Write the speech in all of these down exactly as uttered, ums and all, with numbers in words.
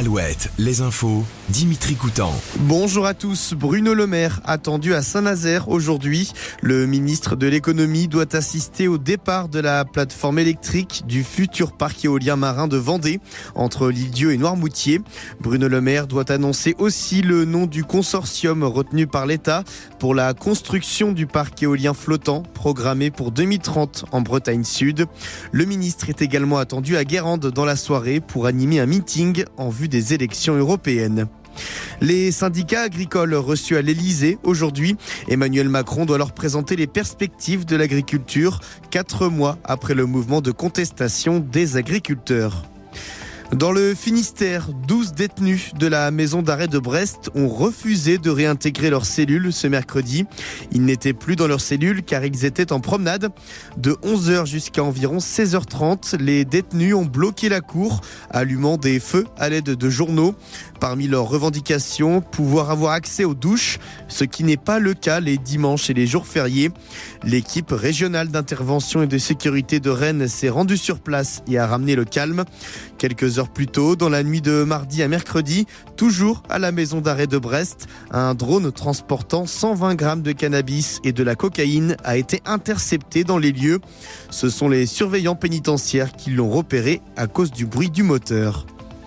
Alouette, les infos, Dimitri Coutan. Bonjour à tous. Bruno Le Maire attendu à Saint-Nazaire aujourd'hui. Le ministre de l'économie doit assister au départ de la plateforme électrique du futur parc éolien marin de Vendée entre l'Île-Dieu et Noirmoutier. Bruno Le Maire doit annoncer aussi le nom du consortium retenu par l'État pour la construction du parc éolien flottant programmé pour deux mille trente en Bretagne Sud. Le ministre est également attendu à Guérande dans la soirée pour animer un meeting en vue des élections européennes. Les syndicats agricoles reçus à l'Elysée aujourd'hui. Emmanuel Macron doit leur présenter les perspectives de l'agriculture, quatre mois après le mouvement de contestation des agriculteurs. Dans le Finistère, douze détenus de la maison d'arrêt de Brest ont refusé de réintégrer leurs cellules ce mercredi. Ils n'étaient plus dans leurs cellules car ils étaient en promenade. De onze heures jusqu'à environ seize heures trente, les détenus ont bloqué la cour, allumant des feux à l'aide de journaux. Parmi leurs revendications, pouvoir avoir accès aux douches, ce qui n'est pas le cas les dimanches et les jours fériés. L'équipe régionale d'intervention et de sécurité de Rennes s'est rendue sur place et a ramené le calme. Quelques heures plus tôt, dans la nuit de mardi à mercredi, toujours à la maison d'arrêt de Brest, un drone transportant cent vingt grammes de cannabis et de la cocaïne a été intercepté dans les lieux. Ce sont les surveillants pénitentiaires qui l'ont repéré à cause du bruit du moteur.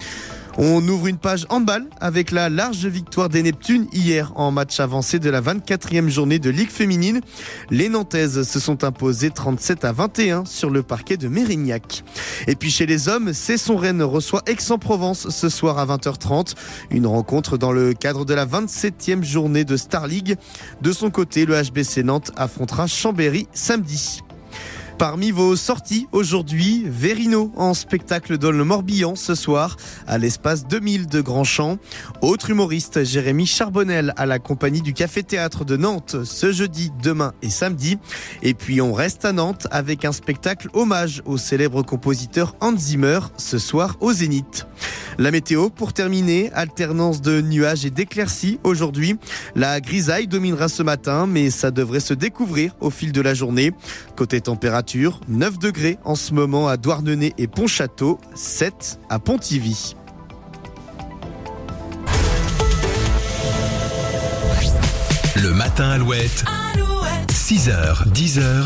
On ouvre une page handball avec la large victoire des Neptunes hier en match avancé de la vingt-quatrième journée de Ligue féminine. Les Nantaises se sont imposées trente-sept à vingt et un sur le parquet de Mérignac. Et puis chez les hommes, Cesson-Rennes reçoit Aix-en-Provence ce soir à vingt heures trente. Une rencontre dans le cadre de la vingt-septième journée de Star League. De son côté, le H B C Nantes affrontera Chambéry samedi. Parmi vos sorties aujourd'hui, Verino en spectacle dans le Morbihan ce soir à l'espace deux mille de Grandchamp. Autre humoriste, Jérémy Charbonnel à la compagnie du Café Théâtre de Nantes ce jeudi, demain et samedi. Et puis on reste à Nantes avec un spectacle hommage au célèbre compositeur Hans Zimmer ce soir au Zénith. La météo pour terminer, alternance de nuages et d'éclaircies aujourd'hui. La grisaille dominera ce matin, mais ça devrait se découvrir au fil de la journée. Côté température, neuf degrés en ce moment à Douarnenez et Pontchâteau, sept à Pontivy. Le matin Alouette, Alouette. six heures, dix heures.